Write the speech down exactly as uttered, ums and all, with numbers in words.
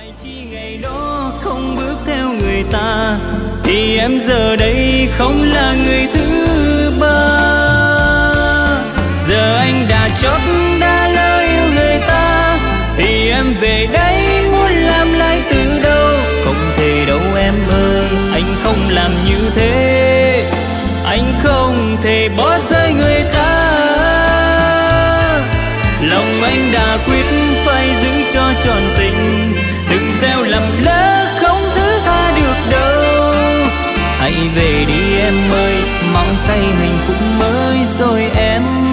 Chỉ ngày đó không bước theo người ta thì em giờ đây không là người thứ ba. Giờ anh đã chót đã lỡ yêu người ta thì em về đây muốn làm lại từ đầu. Không thể đâu em ơi, anh không làm như thế. Anh không thể bỏ rơi người ta. Lòng anh đã quyết phải giữ cho trọn tình, đừng gieo lầm lỡ không thứ tha được đâu. Hãy về đi em ơi, mong say mình cũng mới rồi em.